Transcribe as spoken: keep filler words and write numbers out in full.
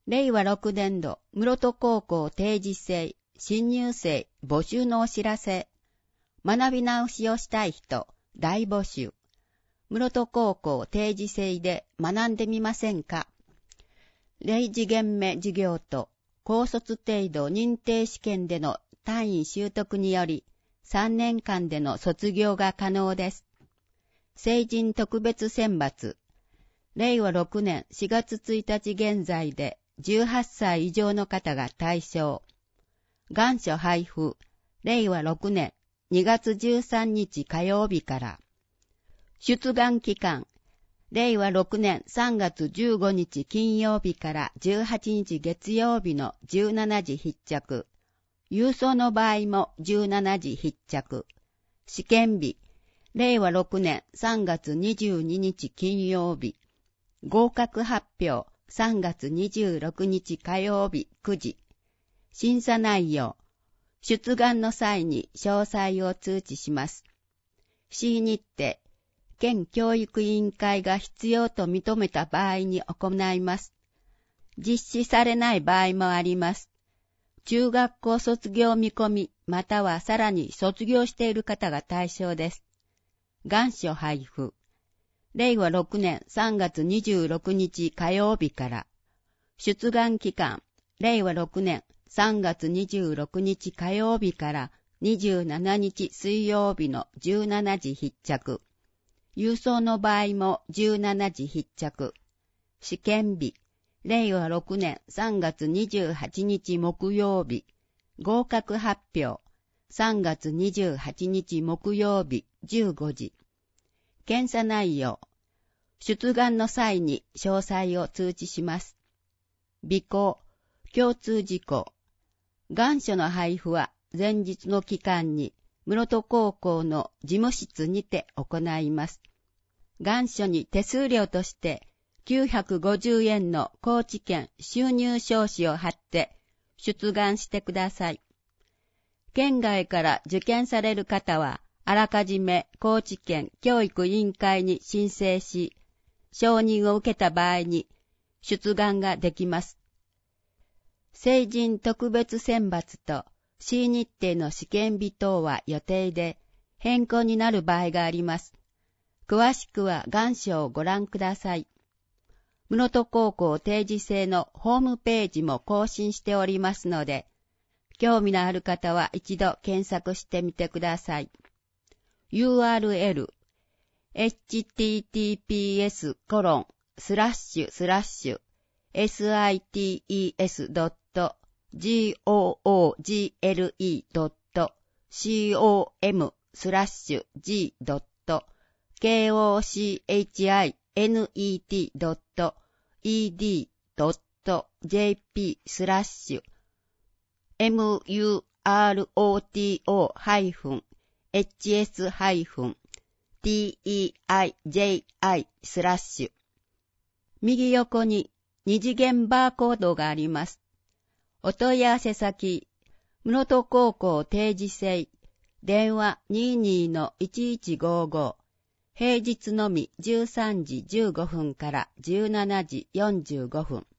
れいわろくねん度室戸高校定時制新入生募集のお知らせ。学び直しをしたい人大募集。室戸高校定時制で学んでみませんか。れい次元目授業と高卒程度認定試験での単位習得によりさんねんかんでの卒業が可能です。成人特別選抜。れいわろくねんしがつついたち現在でじゅうはっさい以上の方が対象。願書配布。れいわろくねんにがつじゅうさんにち火曜日から。出願期間。れいわろくねんさんがつじゅうごにち金曜日からじゅうはちにち月曜日のじゅうしちじ必着。郵送の場合もじゅうしちじ必着。試験日。れいわろくねんさんがつにじゅうににち金曜日。合格発表。さんがつにじゅうろくにち火曜日くじ。審査内容。出願の際に詳細を通知します。C 日程。県教育委員会が必要と認めた場合に行います。実施されない場合もあります。中学校卒業見込みまたはさらに卒業している方が対象です。願書配布。れいわろくねんさんがつにじゅうろくにち火曜日から。出願期間。れいわろくねんさんがつにじゅうろくにち火曜日からにじゅうしちにち水曜日のじゅうしちじ必着。郵送の場合もじゅうしちじ必着。試験日。れいわろくねんさんがつにじゅうはちにち木曜日。合格発表。さんがつにじゅうはちにち木曜日じゅうごじ。検査内容。出願の際に詳細を通知します。備考。共通事項。願書の配布は前日の期間に室戸高校の事務室にて行います。願書に手数料としてきゅうひゃくごじゅうえんの高知県収入証紙を貼って出願してください。県外から受験される方はあらかじめ高知県教育委員会に申請し、承認を受けた場合に出願ができます。成人特別選抜と C 日程の試験日等は予定で変更になる場合があります。詳しくは願書をご覧ください。室戸高校定時制のホームページも更新しておりますので、興味のある方は一度検索してみてください。ユーアールエル エイチティーティーピーエスコロンスラッシュスラッシュエスアイティーイーエスドットジーオーオージーエルイードットシーオーエムスラッシュジードットケーオーシーエイチアイエヌイーティードットイーディードットジェーピースラッシュエムユーアールオーティーオーハイフンエイチエスハイフンティーイーアイジェーアイスラッシュ。右横に二次元バーコードがあります。お問い合わせ先、室戸高校定時制、電話 にじゅうにのいちいちごご、平日のみじゅうさんじじゅうごふんからじゅうしちじよんじゅうごふん。